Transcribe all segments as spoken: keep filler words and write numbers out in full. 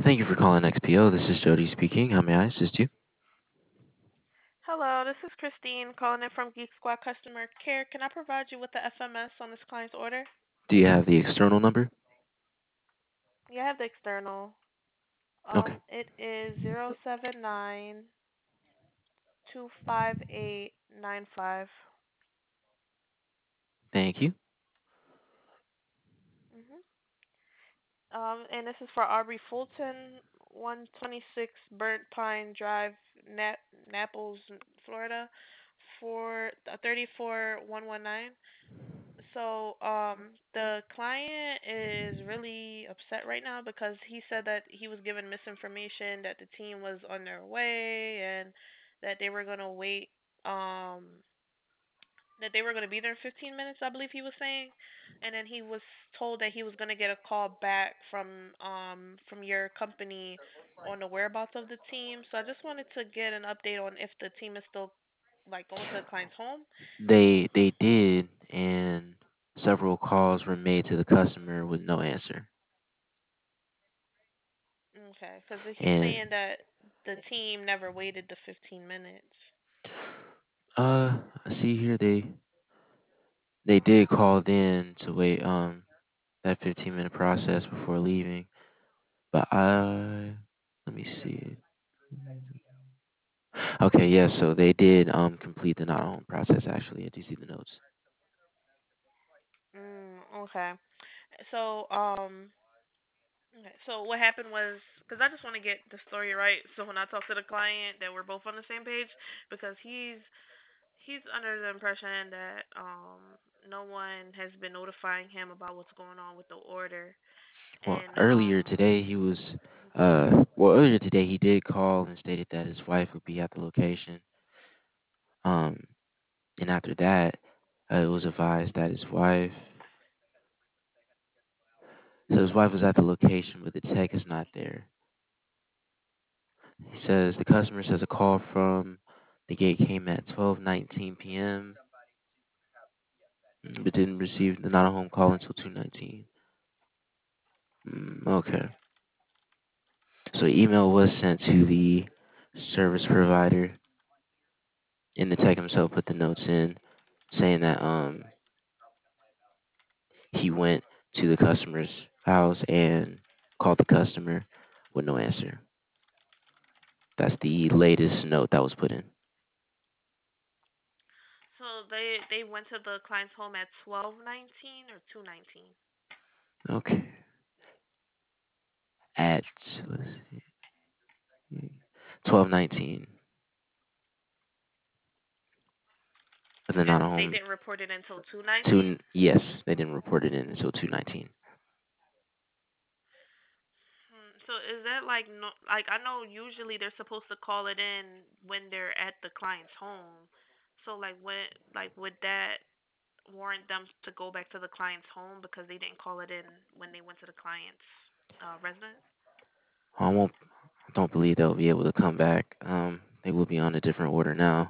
Thank you for calling X P O. This is Jody speaking. How may I assist you? Hello, this is Christine calling in from Geek Squad Customer Care. Can I provide you with the F M S on this client's order? Do you have the external number? Yeah, I have the external. Okay, Um, it is zero seven nine two five eight nine five. thank you. Mhm. Um, and this is for Aubrey Fulton, one twenty-six Burnt Pine Drive, Nap Naples, Florida, for thirty four one one nine. So, um, the client is really upset right now because he said that he was given misinformation that the team was on their way and that they were gonna wait, um, that they were gonna be there in fifteen minutes, I believe he was saying, and then he was told that he was gonna get a call back from, um, from your company on the whereabouts of the team. So I just wanted to get an update on if the team is still like going to the client's home. They they did, and several calls were made to the customer with no answer. Okay, because he's And saying that the team never waited the fifteen minutes. uh, I see here they they did call in to wait um that fifteen minute process before leaving. But I let me see. Okay, yes, so they did um complete the not home process actually. I do see the notes. Mm, okay. So, um, okay. So what happened was, because I just want to get the story right, so when I talk to the client, that we're both on the same page, because he's he's under the impression that um no one has been notifying him about what's going on with the order, Well, and earlier um. today he was, uh, well, earlier today he did call and stated that his wife would be at the location. Um, and after that, uh, it was advised that his wife, so his wife was at the location, but the tech is not there. He says the customer says a call from the gate came at twelve nineteen p m, but didn't receive the not a home call until two nineteen. Mm, okay. So email was sent to the service provider, and the tech himself put the notes in saying that um he went to the customer's house and called the customer with no answer. That's the latest note that was put in. So they they went to the client's home at twelve nineteen or two nineteen. Okay. At let's see, twelve nineteen, but then not And a they home. didn't report it until two nineteen. Two yes, they didn't report it in until two nineteen. Hmm. So is that like no like I know usually they're supposed to call it in when they're at the client's home. So like when like would that warrant them to go back to the client's home because they didn't call it in when they went to the client's uh residence? I won't. I don't believe they'll be able to come back. Um, they will be on a different order now.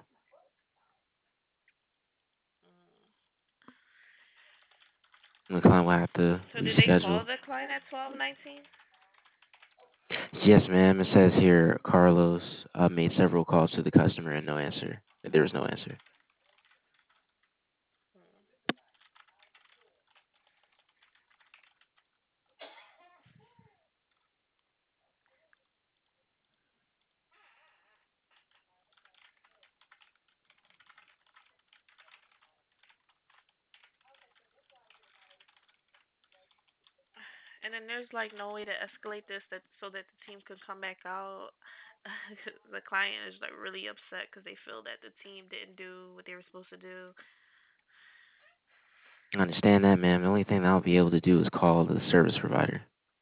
Mm. The client will have to So did they call reschedule. the client at twelve nineteen? Yes, ma'am. It says here Carlos uh, made several calls to the customer and no answer. There was no answer. Hmm. And then there's like no way to escalate this that so that the team could come back out. The client is like really upset because they feel that the team didn't do what they were supposed to do. I understand that, ma'am. The only thing that I'll be able to do is call the service provider.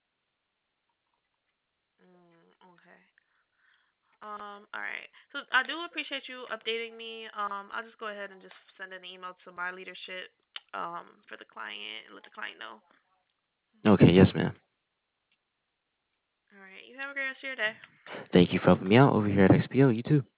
Mm, okay. Um. All right. So I do appreciate you updating me. Um. I'll just go ahead and just send an email to my leadership. Um. For the client and let the client know. Okay, yes, ma'am. All right. You have a great rest of your day. Thank you for helping me out over here at X P O. You too.